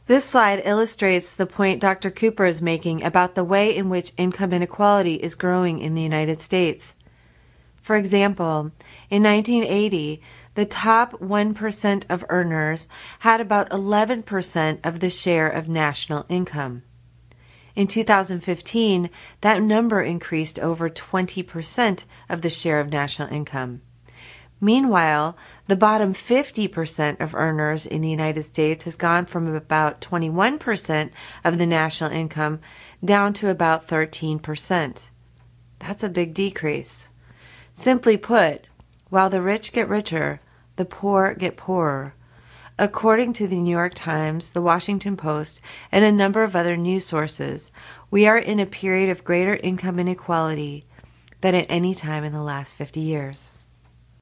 This slide illustrates the point Dr. Cooper is making about the way in which income inequality is growing in the United States. For example, in 1980, the top 1% of earners had about 11% of the share of national income. In 2015, that number increased over 20% of the share of national income. Meanwhile, the bottom 50% of earners in the United States has gone from about 21% of the national income down to about 13%. That's a big decrease. Simply put, while the rich get richer, the poor get poorer. According to the New York Times, the Washington Post, and a number of other news sources, we are in a period of greater income inequality than at any time in the last 50 years.